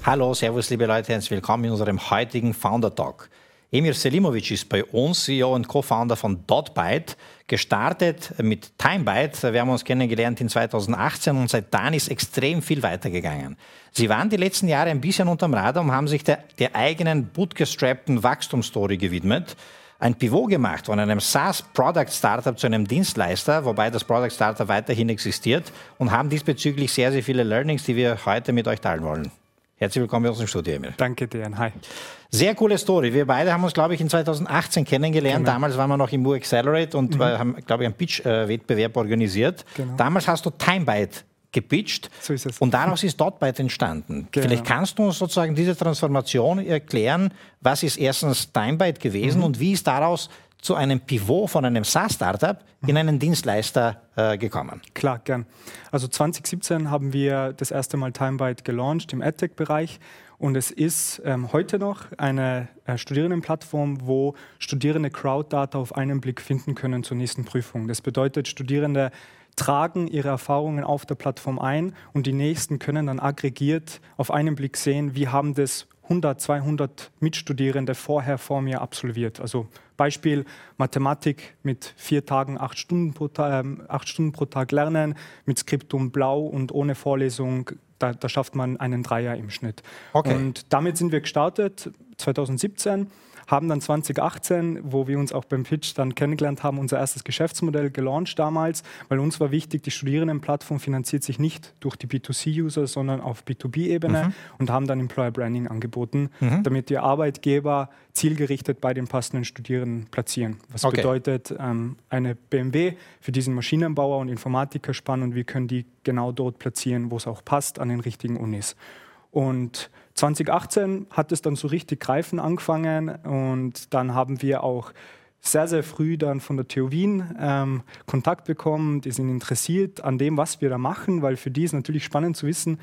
Hallo, servus liebe Leute, herzlich willkommen in unserem heutigen Founder Talk. Emir Selimovic ist bei uns, CEO und Co-Founder von Dotbyte, gestartet mit Timebyte. Wir haben uns kennengelernt in 2018 und seit dann ist extrem viel weitergegangen. Sie waren die letzten Jahre ein bisschen unterm Radar und haben sich der eigenen bootgestrappten Wachstumsstory gewidmet. Ein Pivot gemacht von einem SaaS-Product-Startup zu einem Dienstleister, wobei das Product-Startup weiterhin existiert, und haben diesbezüglich sehr, sehr viele Learnings, die wir heute mit euch teilen wollen. Herzlich willkommen bei uns im Studio, Emil. Danke dir, hi. Sehr coole Story. Wir beide haben uns, glaube ich, in 2018 kennengelernt. Genau. Damals waren wir noch im Accelerate und haben, glaube ich, einen Pitch-Wettbewerb organisiert. Genau. Damals hast du Timebyte gepitcht, so ist es. Und daraus ist Dotbyte entstanden. Genau. Vielleicht kannst du uns sozusagen diese Transformation erklären. Was ist erstens Timebyte gewesen und wie ist daraus zu einem Pivot von einem SaaS-Startup in einen Dienstleister gekommen? Klar, gern. Also 2017 haben wir das erste Mal Timebyte gelauncht im EdTech-Bereich und es ist heute noch eine Studierendenplattform, wo Studierende Crowd-Data auf einen Blick finden können zur nächsten Prüfung. Das bedeutet, Studierende tragen ihre Erfahrungen auf der Plattform ein und die Nächsten können dann aggregiert auf einen Blick sehen, wie haben das 100, 200 Mitstudierende vorher vor mir absolviert. Also Beispiel Mathematik mit 4 Tagen, 8 Stunden pro Tag lernen, mit Skriptum blau und ohne Vorlesung, da schafft man einen Dreier im Schnitt. Okay. Und damit sind wir gestartet, 2017. Haben dann 2018, wo wir uns auch beim Pitch dann kennengelernt haben, unser erstes Geschäftsmodell gelauncht damals, weil uns war wichtig, die Studierendenplattform finanziert sich nicht durch die B2C-User, sondern auf B2B-Ebene und haben dann Employer Branding angeboten, damit die Arbeitgeber zielgerichtet bei den passenden Studierenden platzieren. Was bedeutet, eine BMW für diesen Maschinenbauer und Informatiker spannen und wir können die genau dort platzieren, wo es auch passt, an den richtigen Unis. Und 2018 hat es dann so richtig greifen angefangen und dann haben wir auch sehr, sehr früh dann von der TU Wien Kontakt bekommen. Die sind interessiert an dem, was wir da machen, weil für die ist natürlich spannend zu wissen,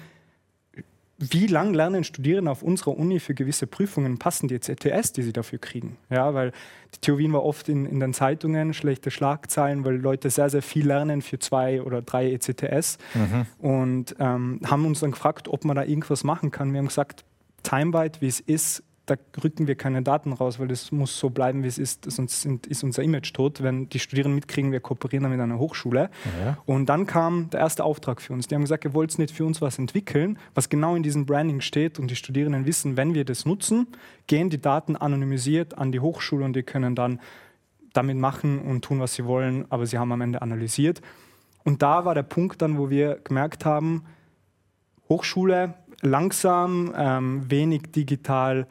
wie lange lernen Studierende auf unserer Uni für gewisse Prüfungen, passen die ECTS, die sie dafür kriegen. Ja, weil die TU Wien war oft in den Zeitungen schlechte Schlagzeilen, weil Leute sehr, sehr viel lernen für 2 oder 3 ECTS und haben uns dann gefragt, ob man da irgendwas machen kann. Wir haben gesagt, Timebyte, wie es ist, da rücken wir keine Daten raus, weil das muss so bleiben, wie es ist, sonst ist unser Image tot. Wenn die Studierenden mitkriegen, wir kooperieren dann mit einer Hochschule. Ja. Und dann kam der erste Auftrag für uns. Die haben gesagt, ihr wollt nicht für uns was entwickeln, was genau in diesem Branding steht und die Studierenden wissen, wenn wir das nutzen, gehen die Daten anonymisiert an die Hochschule und die können dann damit machen und tun, was sie wollen, aber sie haben am Ende analysiert. Und da war der Punkt dann, wo wir gemerkt haben, Hochschule, langsam, wenig digitales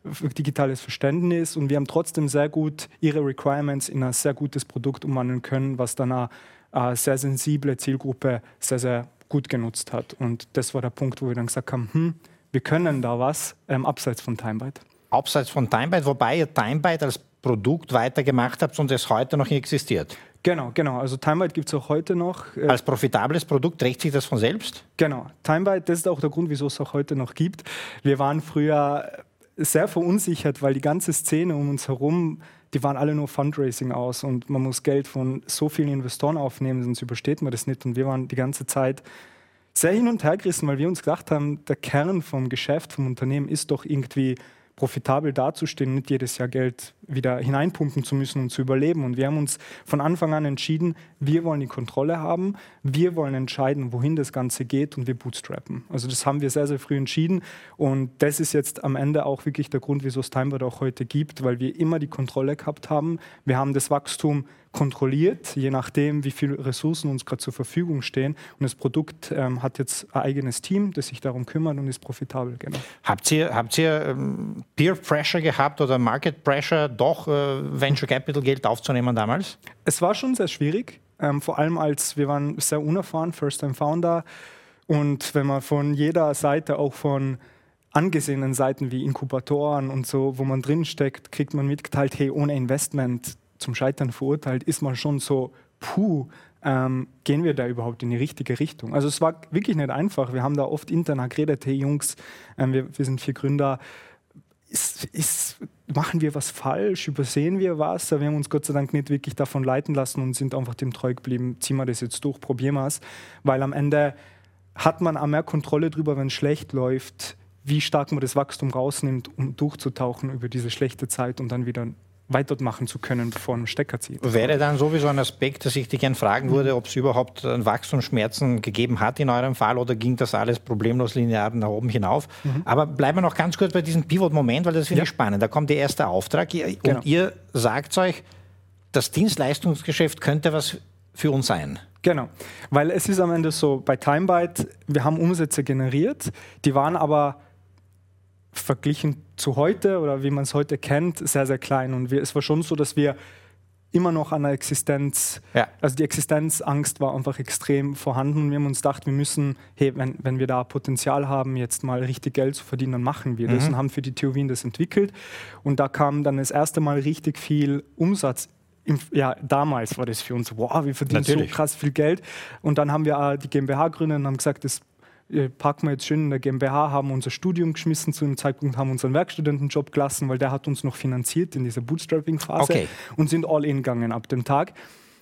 Verständnis und wir haben trotzdem sehr gut ihre Requirements in ein sehr gutes Produkt umwandeln können, was dann eine sehr sensible Zielgruppe sehr, sehr gut genutzt hat. Und das war der Punkt, wo wir dann gesagt haben, wir können da was abseits von Timebyte. Abseits von Timebyte, wobei ihr Timebyte als Produkt weitergemacht habt und es heute noch existiert. Genau. Also Timebyte gibt es auch heute noch. Als profitables Produkt trägt sich das von selbst? Genau. Timebyte, das ist auch der Grund, wieso es auch heute noch gibt. Wir waren früher sehr verunsichert, weil die ganze Szene um uns herum, die waren alle nur Fundraising aus und man muss Geld von so vielen Investoren aufnehmen, sonst übersteht man das nicht. Und wir waren die ganze Zeit sehr hin und her gerissen, weil wir uns gedacht haben, der Kern vom Geschäft, vom Unternehmen ist doch irgendwie profitabel dazustehen, nicht jedes Jahr Geld wieder hineinpumpen zu müssen und zu überleben. Und wir haben uns von Anfang an entschieden, wir wollen die Kontrolle haben, wir wollen entscheiden, wohin das Ganze geht und wir bootstrappen. Also das haben wir sehr, sehr früh entschieden und das ist jetzt am Ende auch wirklich der Grund, wieso es Timebyte auch heute gibt, weil wir immer die Kontrolle gehabt haben. Wir haben das Wachstum kontrolliert, je nachdem, wie viele Ressourcen uns gerade zur Verfügung stehen. Und das Produkt hat jetzt ein eigenes Team, das sich darum kümmert und ist profitabel. Genau. Habt ihr Peer Pressure gehabt oder Market Pressure, doch Venture Capital Geld aufzunehmen damals? Es war schon sehr schwierig, vor allem als wir waren sehr unerfahren, First-Time Founder. Und wenn man von jeder Seite, auch von angesehenen Seiten wie Inkubatoren und so, wo man drinsteckt, kriegt man mitgeteilt, hey, ohne Investment zum Scheitern verurteilt, ist man schon so, gehen wir da überhaupt in die richtige Richtung? Also es war wirklich nicht einfach. Wir haben da oft intern geredet, hey Jungs, wir sind 4 Gründer, machen wir was falsch, übersehen wir was? Wir haben uns Gott sei Dank nicht wirklich davon leiten lassen und sind einfach dem treu geblieben, ziehen wir das jetzt durch, probieren wir es, weil am Ende hat man auch mehr Kontrolle darüber, wenn es schlecht läuft, wie stark man das Wachstum rausnimmt, um durchzutauchen über diese schlechte Zeit und dann wieder weitermachen zu können, bevor ein Stecker zieht. Wäre dann sowieso ein Aspekt, dass ich dich gerne fragen würde, ob es überhaupt Wachstumsschmerzen gegeben hat in eurem Fall oder ging das alles problemlos linear nach oben hinauf? Aber bleiben wir noch ganz kurz bei diesem Pivot-Moment, weil das finde ich spannend. Da kommt der erste Auftrag und ihr sagt euch, das Dienstleistungsgeschäft könnte was für uns sein. Genau, weil es ist am Ende so, bei TimeByte, wir haben Umsätze generiert, die waren aber verglichen zu heute oder wie man es heute kennt, sehr, sehr klein. Und es war schon so, dass wir immer noch an der Existenz, also die Existenzangst war einfach extrem vorhanden. Und wir haben uns gedacht, wir müssen, hey, wenn wir da Potenzial haben, jetzt mal richtig Geld zu verdienen, dann machen wir das und haben für die TU Wien das entwickelt. Und da kam dann das erste Mal richtig viel Umsatz. Damals war das für uns, wow, wir verdienen so krass viel Geld. Und dann haben wir die GmbH gegründet und haben gesagt, das packen wir jetzt schön in der GmbH, haben unser Studium geschmissen zu dem Zeitpunkt, haben unseren Werkstudentenjob gelassen, weil der hat uns noch finanziert in dieser Bootstrapping-Phase und sind all in gegangen ab dem Tag.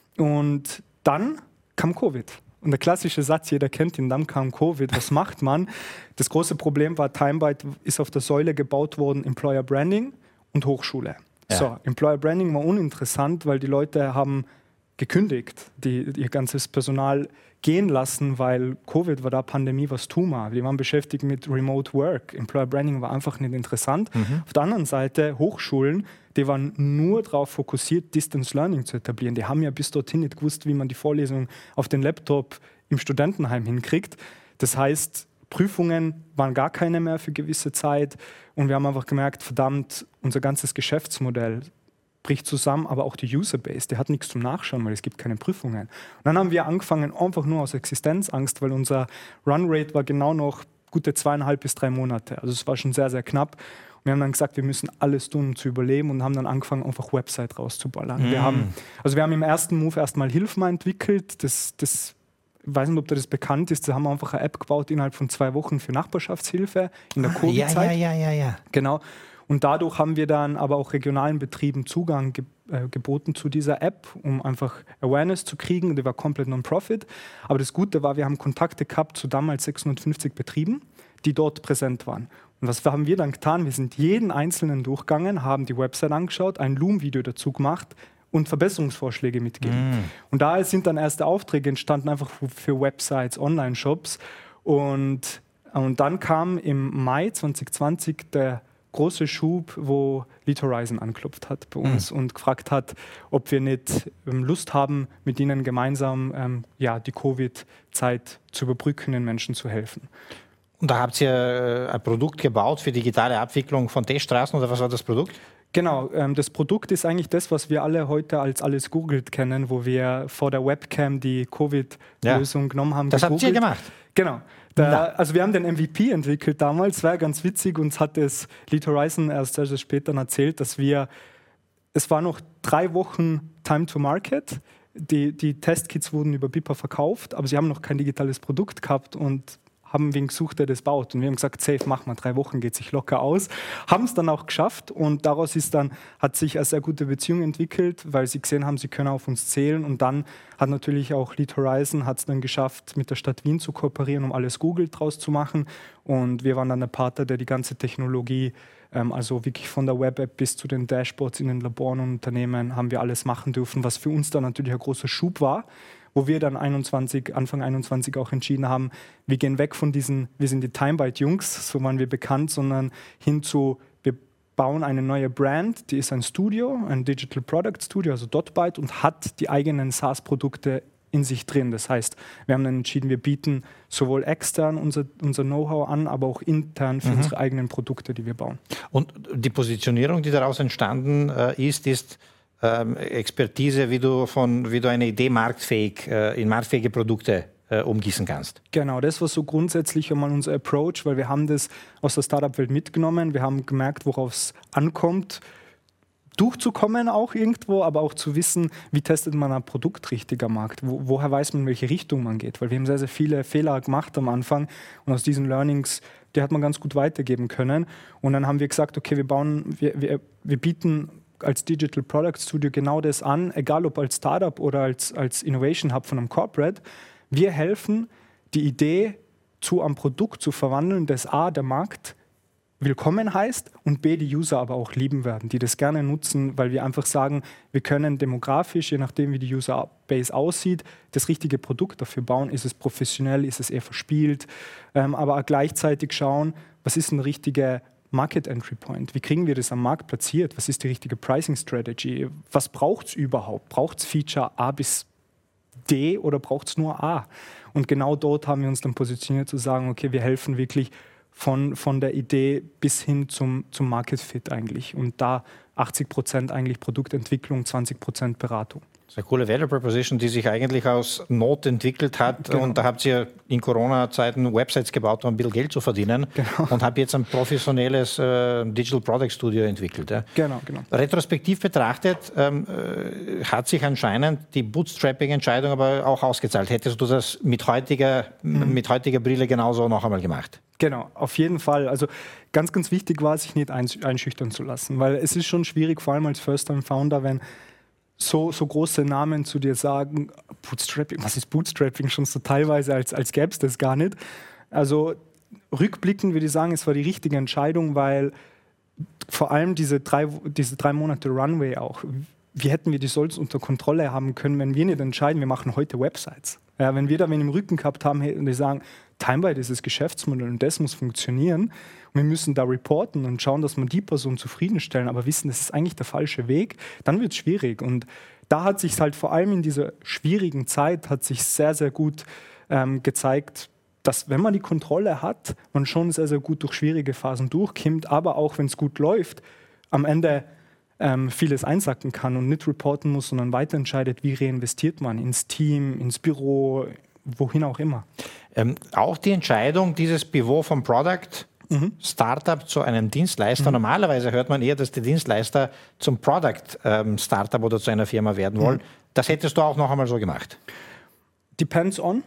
Und dann kam Covid. Und der klassische Satz, jeder kennt ihn, dann kam Covid, was macht man? Das große Problem war, TimeByte ist auf der Säule gebaut worden, Employer Branding und Hochschule. Ja. So, Employer Branding war uninteressant, weil die Leute haben gekündigt, ihr ganzes Personal gehen lassen, weil Covid war da, Pandemie, was tun wir? Die waren beschäftigt mit Remote Work. Employer Branding war einfach nicht interessant. Auf der anderen Seite Hochschulen, die waren nur darauf fokussiert, Distance Learning zu etablieren. Die haben ja bis dorthin nicht gewusst, wie man die Vorlesung auf den Laptop im Studentenheim hinkriegt. Das heißt, Prüfungen waren gar keine mehr für gewisse Zeit und wir haben einfach gemerkt, verdammt, unser ganzes Geschäftsmodell bricht zusammen, aber auch die Userbase, der hat nichts zum Nachschauen, weil es gibt keine Prüfungen. Und dann haben wir angefangen, einfach nur aus Existenzangst, weil unser Runrate war genau noch gute 2,5 bis 3 Monate. Also es war schon sehr, sehr knapp. Und wir haben dann gesagt, wir müssen alles tun, um zu überleben und haben dann angefangen, einfach Website rauszuballern. Wir haben im ersten Move erstmal Hilfma entwickelt, ich weiß nicht, ob das bekannt ist, da haben wir einfach eine App gebaut innerhalb von 2 Wochen für Nachbarschaftshilfe in der Covid-Zeit. Ja. Genau. Und dadurch haben wir dann aber auch regionalen Betrieben Zugang geboten zu dieser App, um einfach Awareness zu kriegen. Die war komplett non-profit. Aber das Gute war, wir haben Kontakte gehabt zu damals 650 Betrieben, die dort präsent waren. Und was haben wir dann getan? Wir sind jeden einzelnen durchgegangen, haben die Website angeschaut, ein Loom-Video dazu gemacht und Verbesserungsvorschläge mitgegeben. Und da sind dann erste Aufträge entstanden, einfach für Websites, Online-Shops. Und dann kam im Mai 2020 der große Schub, wo Lead Horizon angeklopft hat bei uns und gefragt hat, ob wir nicht Lust haben, mit ihnen gemeinsam die Covid-Zeit zu überbrücken, den Menschen zu helfen. Und da habt ihr ein Produkt gebaut für digitale Abwicklung von Teststraßen oder was war das Produkt? Genau, das Produkt ist eigentlich das, was wir alle heute als alles googelt kennen, wo wir vor der Webcam die Covid-Lösung genommen haben. Das habt ihr gemacht? Genau. Also wir haben den MVP entwickelt damals, war ganz witzig, uns hat das Lead Horizon erst sehr, sehr später erzählt, dass es war noch 3 Wochen Time to Market, die Testkits wurden über BIPA verkauft, aber sie haben noch kein digitales Produkt gehabt und haben wen gesucht, der das baut. Und wir haben gesagt, safe, mach mal, 3 Wochen geht sich locker aus. Haben es dann auch geschafft und daraus hat sich eine sehr gute Beziehung entwickelt, weil sie gesehen haben, sie können auf uns zählen. Und dann hat natürlich auch Lead Horizon es dann geschafft, mit der Stadt Wien zu kooperieren, um alles Google draus zu machen. Und wir waren dann der Partner, der die ganze Technologie, also wirklich von der Web-App bis zu den Dashboards in den Laboren und Unternehmen, haben wir alles machen dürfen, was für uns dann natürlich ein großer Schub war, wo wir dann Anfang 21 auch entschieden haben, wir gehen weg von wir sind die TimeByte-Jungs, so waren wir bekannt, sondern hin zu, wir bauen eine neue Brand, die ist ein Studio, ein Digital Product Studio, also .Byte, und hat die eigenen SaaS-Produkte in sich drin. Das heißt, wir haben dann entschieden, wir bieten sowohl extern unser Know-how an, aber auch intern für unsere eigenen Produkte, die wir bauen. Und die Positionierung, die daraus entstanden ist Expertise, wie du eine Idee in marktfähige Produkte umgießen kannst. Genau, das war so grundsätzlich einmal unser Approach, weil wir haben das aus der Startup-Welt mitgenommen, wir haben gemerkt, worauf es ankommt, durchzukommen auch irgendwo, aber auch zu wissen, wie testet man ein Produkt richtig am Markt, woher weiß man, in welche Richtung man geht, weil wir haben sehr, sehr viele Fehler gemacht am Anfang und aus diesen Learnings, die hat man ganz gut weitergeben können und dann haben wir gesagt, okay, wir bieten als Digital Product Studio genau das an, egal ob als Startup oder als Innovation Hub von einem Corporate. Wir helfen, die Idee zu einem Produkt zu verwandeln, das der Markt willkommen heißt und B, die User aber auch lieben werden, die das gerne nutzen, weil wir einfach sagen, wir können demografisch, je nachdem wie die Userbase aussieht, das richtige Produkt dafür bauen. Ist es professionell, ist es eher verspielt, aber auch gleichzeitig schauen, was ist ein richtiger Market Entry Point? Wie kriegen wir das am Markt platziert? Was ist die richtige Pricing Strategy? Was braucht es überhaupt? Braucht es Feature A bis D oder braucht es nur A? Und genau dort haben wir uns dann positioniert zu sagen, okay, wir helfen wirklich von der Idee bis hin zum Market Fit eigentlich. Und da 80% eigentlich Produktentwicklung, 20% Beratung. Das ist eine coole Value Proposition, die sich eigentlich aus Not entwickelt hat. Genau. Und da habt ihr in Corona-Zeiten Websites gebaut, um ein bisschen Geld zu verdienen. Genau. Und habt jetzt ein professionelles Digital Product Studio entwickelt. Ja? Genau. Retrospektiv betrachtet hat sich anscheinend die Bootstrapping-Entscheidung aber auch ausgezahlt. Hättest du das mit heutiger Brille genauso noch einmal gemacht? Genau, auf jeden Fall. Also ganz, ganz wichtig war, sich nicht einschüchtern zu lassen, weil es ist schon schwierig, vor allem als First-Time-Founder, wenn so große Namen zu dir sagen, Bootstrapping, was ist Bootstrapping? Schon so teilweise, als gäbe es das gar nicht. Also rückblickend würde ich sagen, es war die richtige Entscheidung, weil vor allem diese drei Monate Runway auch, wie hätten wir die Solls unter Kontrolle haben können, wenn wir nicht entscheiden, wir machen heute Websites. Ja, wenn wir da wen im Rücken gehabt haben und die sagen, Timebite ist das Geschäftsmodell und das muss funktionieren und wir müssen da reporten und schauen, dass wir die Person zufriedenstellen, aber wissen, das ist eigentlich der falsche Weg, dann wird es schwierig. Und da hat sich halt vor allem in dieser schwierigen Zeit hat sich sehr, sehr gut gezeigt, dass wenn man die Kontrolle hat, man schon sehr, sehr gut durch schwierige Phasen durchkommt, aber auch wenn es gut läuft, am Ende vieles einsacken kann und nicht reporten muss, sondern weiterentscheidet, wie reinvestiert man ins Team, ins Büro, wohin auch immer. Auch die Entscheidung, dieses Pivot vom Product Startup zu einem Dienstleister. Normalerweise hört man eher, dass die Dienstleister zum Product Startup oder zu einer Firma werden wollen. Das hättest du auch noch einmal so gemacht? Depends on,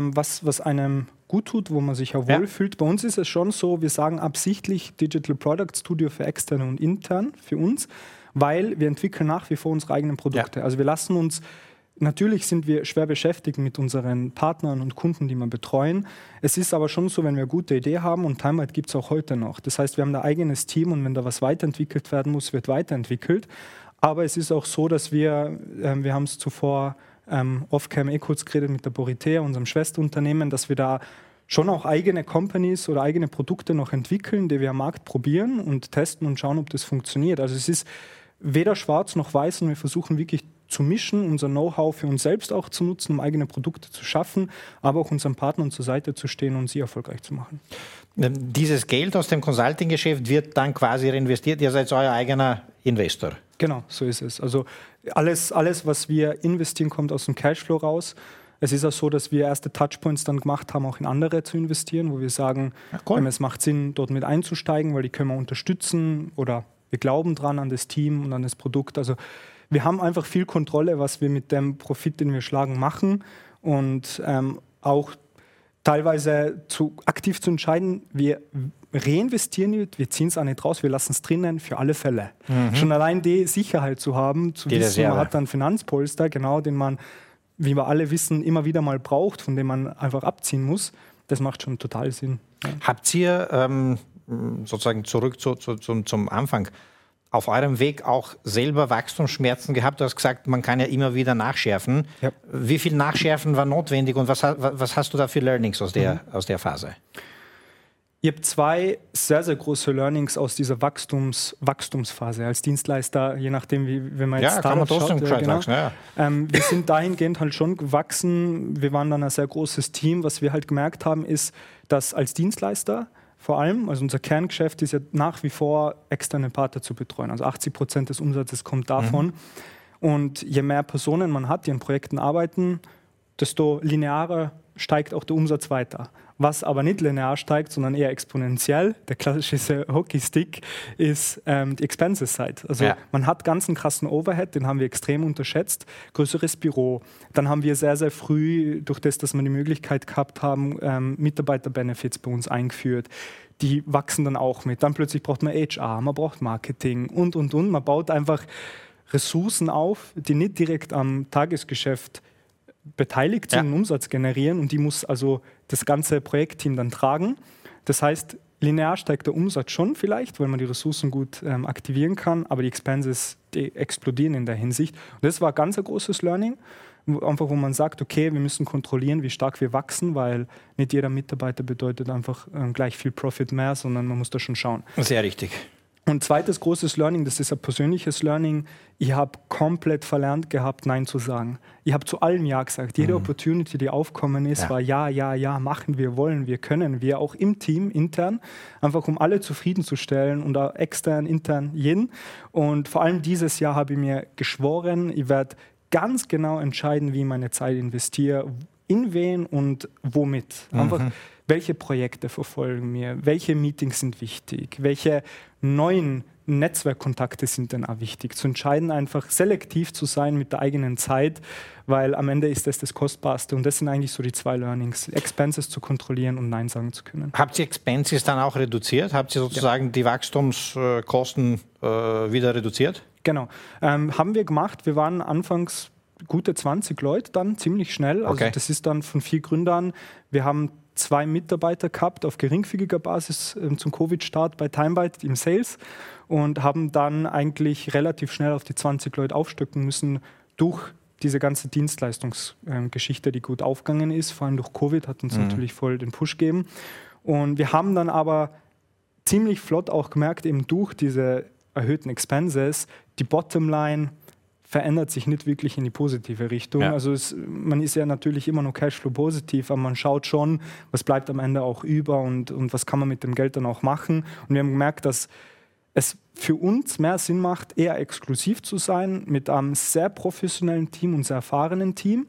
was einem gut tut, wo man sich auch wohlfühlt. Bei uns ist es schon so, wir sagen absichtlich Digital Product Studio für externe und intern für uns, weil wir entwickeln nach wie vor unsere eigenen Produkte. Also wir lassen uns, natürlich sind wir schwer beschäftigt mit unseren Partnern und Kunden, die wir betreuen. Es ist aber schon so, wenn wir eine gute Idee haben und Timebite gibt es auch heute noch. Das heißt, wir haben ein eigenes Team und wenn da was weiterentwickelt werden muss, wird weiterentwickelt. Aber es ist auch so, dass wir haben es zuvor off-cam kurz geredet mit der Boritea, unserem Schwesterunternehmen, dass wir da schon auch eigene Companies oder eigene Produkte noch entwickeln, die wir am Markt probieren und testen und schauen, ob das funktioniert. Also es ist weder schwarz noch weiß und wir versuchen wirklich zu mischen, unser Know-how für uns selbst auch zu nutzen, um eigene Produkte zu schaffen, aber auch unseren Partnern zur Seite zu stehen und sie erfolgreich zu machen. Dieses Geld aus dem Consulting-Geschäft wird dann quasi reinvestiert, ihr seid euer eigener Investor. Genau, so ist es. Also alles, was wir investieren, kommt aus dem Cashflow raus. Es ist auch so, dass wir erste Touchpoints dann gemacht haben, auch in andere zu investieren, wo wir sagen, es macht Sinn, dort mit einzusteigen, weil die können wir unterstützen oder wir glauben dran an das Team und an das Produkt. Also wir haben einfach viel Kontrolle, was wir mit dem Profit, den wir schlagen, machen und auch teilweise aktiv zu entscheiden, wir reinvestieren nicht, wir ziehen es auch nicht raus, wir lassen es drinnen für alle Fälle. Schon allein die Sicherheit zu haben, zu wissen, man hat einen Finanzpolster, genau, den man, wie wir alle wissen, immer wieder mal braucht, von dem man einfach abziehen muss, das macht schon total Sinn. Ja. Habt ihr sozusagen zurück zum Anfang, auf eurem Weg auch selber Wachstumsschmerzen gehabt? Du hast gesagt, man kann ja immer wieder nachschärfen. Ja. Wie viel Nachschärfen war notwendig und was hast du da für Learnings aus der Phase? Ich habe zwei sehr, sehr große Learnings aus dieser Wachstumsphase als Dienstleister, je nachdem, wie man jetzt Startup schaut. Wir sind dahingehend halt schon gewachsen. Wir waren dann ein sehr großes Team. Was wir halt gemerkt haben, ist, dass als Dienstleister vor allem, also unser Kerngeschäft ist ja nach wie vor, externe Partner zu betreuen. Also 80% des Umsatzes kommt davon. Und je mehr Personen man hat, die an Projekten arbeiten, desto linearer steigt auch der Umsatz weiter. Was aber nicht linear steigt, sondern eher exponentiell, der klassische Hockeystick, ist die Expenses-Side. Also man hat ganz einen krassen Overhead, den haben wir extrem unterschätzt. Größeres Büro. Dann haben wir sehr, sehr früh, durch das, dass wir die Möglichkeit gehabt haben, Mitarbeiter-Benefits bei uns eingeführt. Die wachsen dann auch mit. Dann plötzlich braucht man HR, man braucht Marketing und. Man baut einfach Ressourcen auf, die nicht direkt am Tagesgeschäft beteiligt sind, Umsatz generieren und die muss also das ganze Projektteam dann tragen. Das heißt, linear steigt der Umsatz schon vielleicht, weil man die Ressourcen gut aktivieren kann, aber die Expenses, die explodieren in der Hinsicht. Und das war ganz ein großes Learning, wo man sagt, okay, wir müssen kontrollieren, wie stark wir wachsen, weil nicht jeder Mitarbeiter bedeutet einfach gleich viel Profit mehr, sondern man muss da schon schauen. Sehr richtig. Und zweites großes Learning, das ist ein persönliches Learning, ich habe komplett verlernt gehabt, Nein zu sagen. Ich habe zu allem Ja gesagt. Jede Opportunity, die aufgekommen ist, war ja, machen wir, wollen wir, können wir, auch im Team, intern, einfach um alle zufriedenzustellen und auch extern, intern, jeden. Und vor allem dieses Jahr habe ich mir geschworen, ich werde ganz genau entscheiden, wie ich meine Zeit investiere, in wen und womit. Einfach, welche Projekte verfolgen wir, welche Meetings sind wichtig, welche neuen Netzwerkkontakte sind denn auch wichtig. Zu entscheiden, einfach selektiv zu sein mit der eigenen Zeit, weil am Ende ist das Kostbarste. Und das sind eigentlich so die 2 Learnings, Expenses zu kontrollieren und Nein sagen zu können. Habt ihr Expenses dann auch reduziert? Habt ihr sozusagen die Wachstumskosten wieder reduziert? Genau, haben wir gemacht. Wir waren anfangs gute 20 Leute dann, ziemlich schnell. Also das ist dann von 4 Gründern. Wir haben 2 Mitarbeiter gehabt auf geringfügiger Basis zum Covid-Start bei Timebyte im Sales und haben dann eigentlich relativ schnell auf die 20 Leute aufstocken müssen durch diese ganze Dienstleistungsgeschichte, die gut aufgegangen ist. Vor allem durch Covid hat uns natürlich voll den Push gegeben. Und wir haben dann aber ziemlich flott auch gemerkt, eben durch diese erhöhten Expenses, die Bottomline verändert sich nicht wirklich in die positive Richtung. Ja. Also man ist ja natürlich immer noch Cashflow-positiv, aber man schaut schon, was bleibt am Ende auch über und was kann man mit dem Geld dann auch machen. Und wir haben gemerkt, dass es für uns mehr Sinn macht, eher exklusiv zu sein, mit einem sehr professionellen Team und sehr erfahrenen Team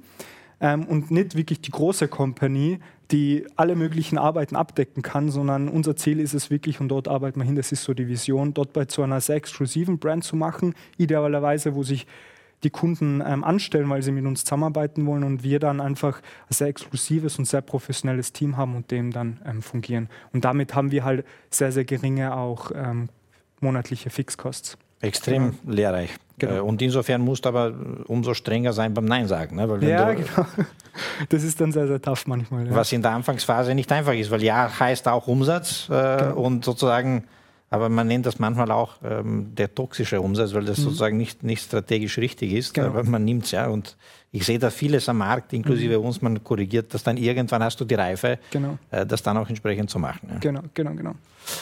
und nicht wirklich die große Company, die alle möglichen Arbeiten abdecken kann, sondern unser Ziel ist es wirklich, und dort arbeiten wir hin, das ist so die Vision, dort bei zu einer sehr exklusiven Brand zu machen, idealerweise, wo sich die Kunden anstellen, weil sie mit uns zusammenarbeiten wollen und wir dann einfach ein sehr exklusives und sehr professionelles Team haben und dem dann fungieren. Und damit haben wir halt sehr, sehr geringe auch monatliche Fixkosten. Extrem lehrreich. Genau. Und insofern musst du aber umso strenger sein beim Nein sagen. Ne? Weil genau. Das ist dann sehr, sehr tough manchmal. Ja. Was in der Anfangsphase nicht einfach ist, weil ja heißt auch Umsatz und sozusagen, aber man nennt das manchmal auch der toxische Umsatz, weil das sozusagen nicht strategisch richtig ist, aber man nimmt es ja. Und ich sehe da vieles am Markt, inklusive uns, man korrigiert das dann irgendwann, hast du die Reife, das dann auch entsprechend zu machen. Ja. Genau.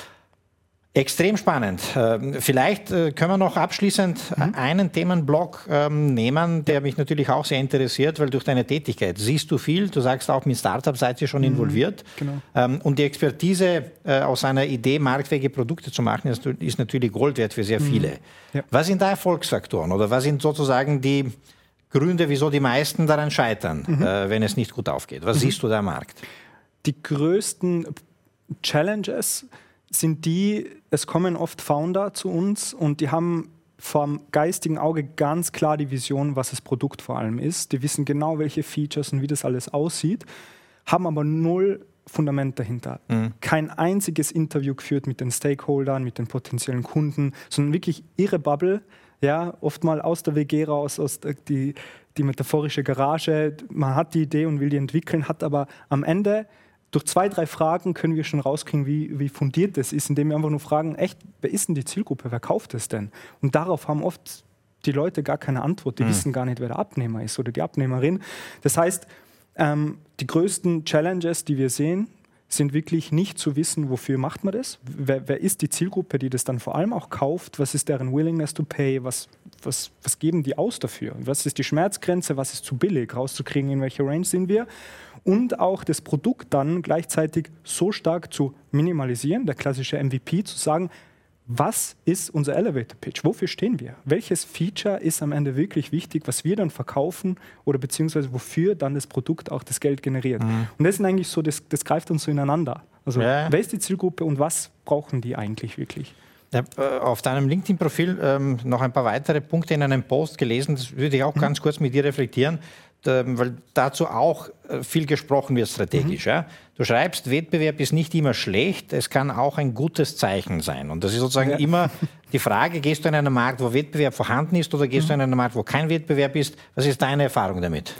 Extrem spannend. Vielleicht können wir noch abschließend einen Themenblock nehmen, der mich natürlich auch sehr interessiert, weil durch deine Tätigkeit siehst du viel, du sagst auch, mit Startups seid ihr schon involviert. Genau. Und die Expertise aus einer Idee, marktfähige Produkte zu machen, ist natürlich Gold wert für sehr viele. Ja. Was sind da Erfolgsfaktoren oder was sind sozusagen die Gründe, wieso die meisten daran scheitern, wenn es nicht gut aufgeht? Was siehst du da am Markt? Die größten Challenges sind es kommen oft Founder zu uns und die haben vom geistigen Auge ganz klar die Vision, was das Produkt vor allem ist. Die wissen genau, welche Features und wie das alles aussieht, haben aber 0 Fundament dahinter. Kein einziges Interview geführt mit den Stakeholdern, mit den potenziellen Kunden, sondern wirklich ihre Bubble, ja, oft mal aus der WG raus, die metaphorische Garage. Man hat die Idee und will die entwickeln, hat aber am Ende durch 2, 3 Fragen können wir schon rauskriegen, wie fundiert das ist, indem wir einfach nur fragen, echt, wer ist denn die Zielgruppe, wer kauft es denn? Und darauf haben oft die Leute gar keine Antwort, die wissen gar nicht, wer der Abnehmer ist oder die Abnehmerin. Das heißt, die größten Challenges, die wir sehen, sind wirklich nicht zu wissen, wofür macht man das, wer ist die Zielgruppe, die das dann vor allem auch kauft, was ist deren Willingness to pay, was geben die aus dafür, was ist die Schmerzgrenze, was ist zu billig, rauszukriegen, in welcher Range sind wir und auch das Produkt dann gleichzeitig so stark zu minimalisieren, der klassische MVP, zu sagen, was ist unser Elevator Pitch? Wofür stehen wir? Welches Feature ist am Ende wirklich wichtig, was wir dann verkaufen oder beziehungsweise wofür dann das Produkt auch das Geld generiert? Und das ist eigentlich so, das greift uns so ineinander. Also wer ist die Zielgruppe und was brauchen die eigentlich wirklich? Ich habe auf deinem LinkedIn-Profil noch ein paar weitere Punkte in einem Post gelesen, das würde ich auch ganz kurz mit dir reflektieren, weil dazu auch viel gesprochen wird strategisch. Ja? Du schreibst, Wettbewerb ist nicht immer schlecht, es kann auch ein gutes Zeichen sein. Und das ist sozusagen immer die Frage, gehst du in einen Markt, wo Wettbewerb vorhanden ist oder gehst du in einen Markt, wo kein Wettbewerb ist? Was ist deine Erfahrung damit?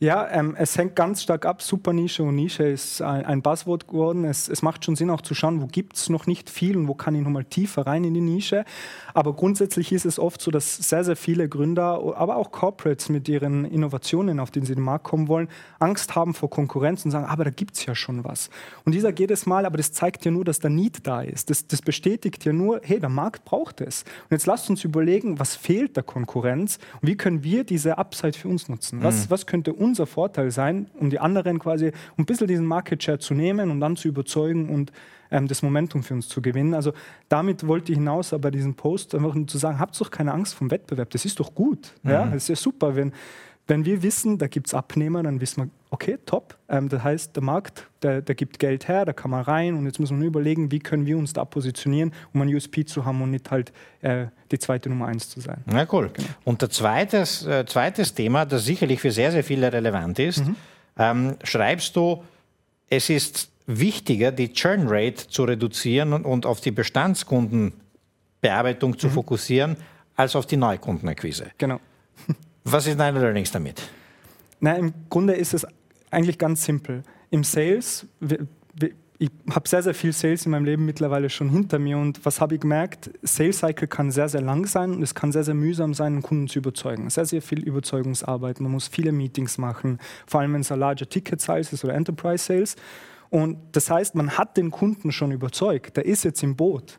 Ja, es hängt ganz stark ab. Supernische und Nische ist ein Buzzword geworden. Es macht schon Sinn, auch zu schauen, wo gibt es noch nicht viel und wo kann ich nochmal tiefer rein in die Nische. Aber grundsätzlich ist es oft so, dass sehr, sehr viele Gründer, aber auch Corporates mit ihren Innovationen, auf die sie in den Markt kommen wollen, Angst haben vor Konkurrenz und sagen, aber da gibt es ja schon was. Und dieser jedes Mal, aber das zeigt ja nur, dass der Need da ist. Das bestätigt ja nur, hey, der Markt braucht es. Und jetzt lasst uns überlegen, was fehlt der Konkurrenz und wie können wir diese Upside für uns nutzen? Was könnte unser Vorteil sein, um die anderen quasi ein bisschen diesen Market Share zu nehmen und dann zu überzeugen und das Momentum für uns zu gewinnen. Also damit wollte ich hinaus bei diesem Post einfach nur zu sagen, habt doch keine Angst vom Wettbewerb, das ist doch gut. Ja? Das ist ja super, wenn wir wissen, da gibt es Abnehmer, dann wissen wir, okay, top. Das heißt, der Markt, der gibt Geld her, da kann man rein und jetzt müssen wir nur überlegen, wie können wir uns da positionieren, um ein USP zu haben und nicht halt die zweite Nummer 1 zu sein. Na cool. Genau. Und der zweites Thema, das sicherlich für sehr, sehr viele relevant ist, schreibst du, es ist wichtiger, die Churn Rate zu reduzieren und auf die Bestandskundenbearbeitung zu fokussieren, als auf die Neukundenakquise. Genau. Was sind deine Learnings damit? Na, im Grunde ist es eigentlich ganz simpel. Im Sales, ich habe sehr, sehr viel Sales in meinem Leben mittlerweile schon hinter mir und was habe ich gemerkt? Sales Cycle kann sehr, sehr lang sein und es kann sehr, sehr mühsam sein, einen Kunden zu überzeugen. Sehr, sehr viel Überzeugungsarbeit, man muss viele Meetings machen, vor allem wenn es ein larger Ticket Sales ist oder Enterprise Sales. Und das heißt, man hat den Kunden schon überzeugt, der ist jetzt im Boot.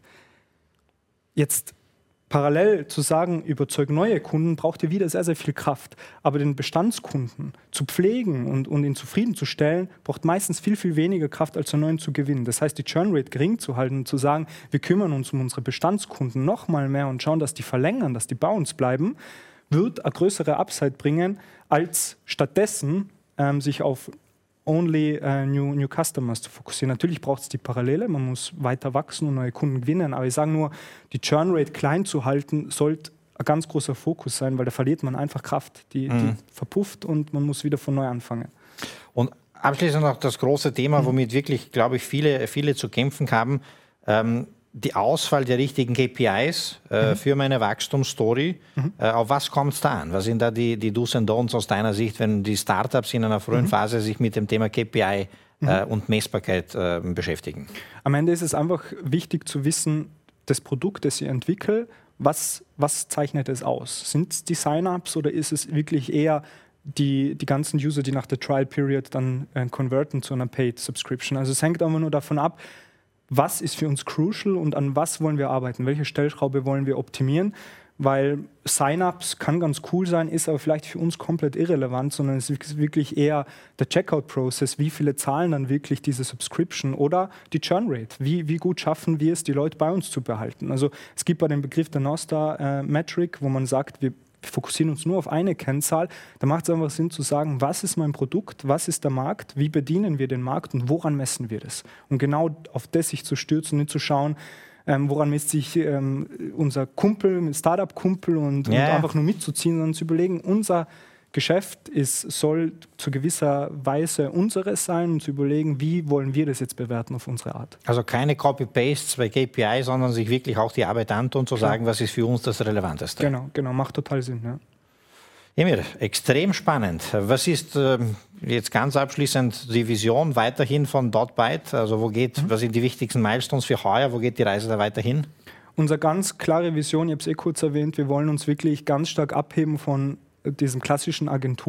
Jetzt parallel zu sagen, überzeug neue Kunden, braucht ihr wieder sehr, sehr viel Kraft. Aber den Bestandskunden zu pflegen und ihn zufriedenzustellen, braucht meistens viel, viel weniger Kraft, als einen neuen zu gewinnen. Das heißt, die Churn Rate gering zu halten und zu sagen, wir kümmern uns um unsere Bestandskunden noch mal mehr und schauen, dass die verlängern, dass die bei uns bleiben, wird eine größere Upside bringen, als stattdessen sich auf only new customers zu fokussieren. Natürlich braucht es die Parallele, man muss weiter wachsen und neue Kunden gewinnen, aber ich sage nur, die Churn Rate klein zu halten, sollte ein ganz großer Fokus sein, weil da verliert man einfach Kraft, die verpufft und man muss wieder von neu anfangen. Und abschließend noch das große Thema, womit wirklich, glaube ich, viele zu kämpfen haben, die Auswahl der richtigen KPIs für meine Wachstumsstory. Auf was kommt es da an? Was sind da die Do's and Don'ts aus deiner Sicht, wenn die Startups in einer frühen Phase sich mit dem Thema KPI und Messbarkeit beschäftigen? Am Ende ist es einfach wichtig zu wissen, das Produkt, das ich entwickle, was zeichnet es aus? Sind es die Sign-ups oder ist es wirklich eher die ganzen User, die nach der Trial Period dann converten zu einer Paid Subscription? Also es hängt einfach nur davon ab, was ist für uns crucial und an was wollen wir arbeiten? Welche Stellschraube wollen wir optimieren? Weil Sign-ups kann ganz cool sein, ist aber vielleicht für uns komplett irrelevant, sondern es ist wirklich eher der Checkout-Prozess. Wie viele zahlen dann wirklich diese Subscription oder die Churn-Rate? Wie gut schaffen wir es, die Leute bei uns zu behalten? Also es gibt bei dem Begriff der North Star Metric, wo man sagt, wir fokussieren uns nur auf eine Kennzahl, da macht es einfach Sinn zu sagen, was ist mein Produkt, was ist der Markt, wie bedienen wir den Markt und woran messen wir das? Und genau auf das sich zu stürzen, nicht zu schauen, woran misst sich unser Kumpel, Startup-Kumpel und einfach nur mitzuziehen, sondern zu überlegen, unser Geschäft soll zu gewisser Weise unseres sein und zu überlegen, wie wollen wir das jetzt bewerten auf unsere Art. Also keine Copy-Pastes bei KPI, sondern sich wirklich auch die Arbeit antun und zu sagen, was ist für uns das Relevanteste. Genau, macht total Sinn. Ja. Emir, extrem spannend. Was ist jetzt ganz abschließend die Vision weiterhin von Dotbyte? Also was sind die wichtigsten Milestones für heuer? Wo geht die Reise da weiterhin? Unsere ganz klare Vision, ich habe es kurz erwähnt, wir wollen uns wirklich ganz stark abheben von diesem klassischen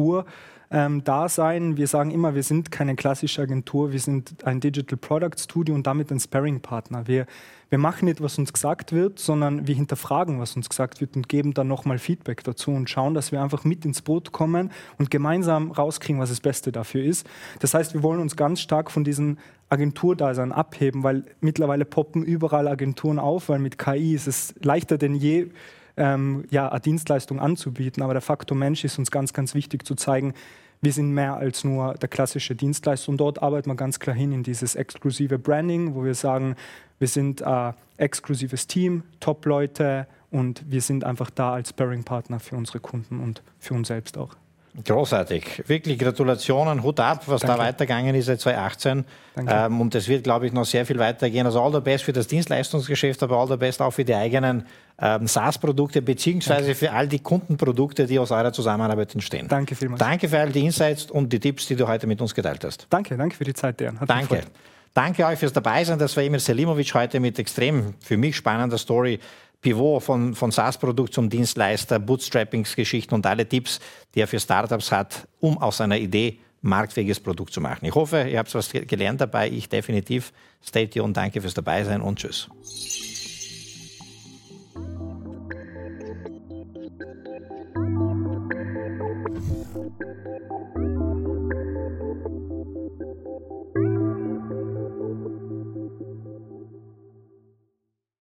Agentur-Dasein. Wir sagen immer, wir sind keine klassische Agentur, wir sind ein Digital Product Studio und damit ein Sparring-Partner. Wir machen nicht, was uns gesagt wird, sondern wir hinterfragen, was uns gesagt wird und geben dann nochmal Feedback dazu und schauen, dass wir einfach mit ins Boot kommen und gemeinsam rauskriegen, was das Beste dafür ist. Das heißt, wir wollen uns ganz stark von diesem Agenturdasein abheben, weil mittlerweile poppen überall Agenturen auf, weil mit KI ist es leichter denn je, eine Dienstleistung anzubieten. Aber der Faktor Mensch ist uns ganz, ganz wichtig zu zeigen, wir sind mehr als nur der klassische Dienstleister. Und dort arbeiten wir ganz klar hin in dieses exklusive Branding, wo wir sagen, wir sind ein exklusives Team, Top-Leute und wir sind einfach da als Sparring-Partner für unsere Kunden und für uns selbst auch. Großartig. Wirklich Gratulationen, Hut ab, was da weitergegangen ist seit 2018. Und es wird, glaube ich, noch sehr viel weitergehen. Also all the best für das Dienstleistungsgeschäft, aber all the best auch für die eigenen SaaS-Produkte, beziehungsweise für all die Kundenprodukte, die aus eurer Zusammenarbeit entstehen. Danke vielmals. Danke für all die Insights und die Tipps, die du heute mit uns geteilt hast. Danke für die Zeit, Dejan. Danke. Danke euch fürs Dabeisein. Das war Emir Selimovic heute mit extrem für mich spannender Story. Pivot von SaaS-Produkt zum Dienstleister, Bootstrappingsgeschichten und alle Tipps, die er für Startups hat, um aus einer Idee marktfähiges Produkt zu machen. Ich hoffe, ihr habt was gelernt dabei. Ich definitiv. Stay tuned. Danke fürs Dabeisein und tschüss.